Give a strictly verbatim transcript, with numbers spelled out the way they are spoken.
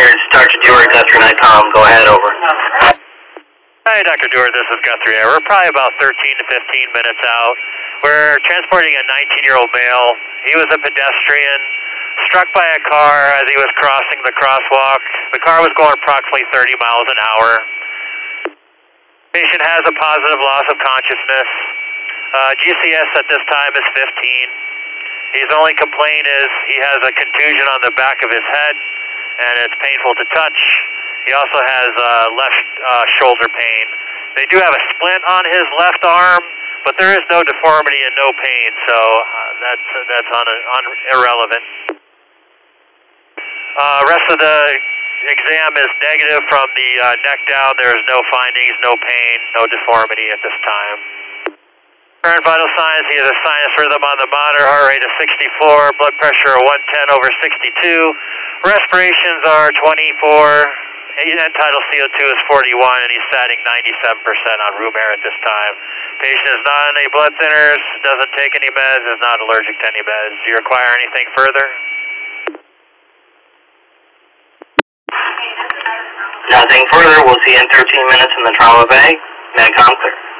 It's Doctor Dewar, Guthrie Nicom. Go ahead, over. Hi, Doctor Dewar, this is Guthrie. We're probably about thirteen to fifteen minutes out. We're transporting a nineteen-year-old male. He was a pedestrian, struck by a car as he was crossing the crosswalk. The car was going approximately thirty miles an hour. Patient has a positive loss of consciousness. Uh, G C S at this time is fifteen. His only complaint is he has a contusion on the back of his head, and it's painful to touch. He also has uh, left uh, shoulder pain. They do have a splint on his left arm, but there is no deformity and no pain, so uh, that's that's on, a, on irrelevant. Uh, rest of the exam is negative from the uh, neck down. There is no findings, no pain, no deformity at this time. Current vital signs: he has a sinus rhythm on the monitor, heart rate of sixty-four, blood pressure of one ten over sixty-two, respirations are twenty-four. End tidal C O two is forty-one, and he's satting ninety-seven percent on room air at this time. Patient is not on any blood thinners, doesn't take any meds, is not allergic to any meds. Do you require anything further? Nothing further. We'll see you in thirteen minutes in the trauma bay. Medcom clear.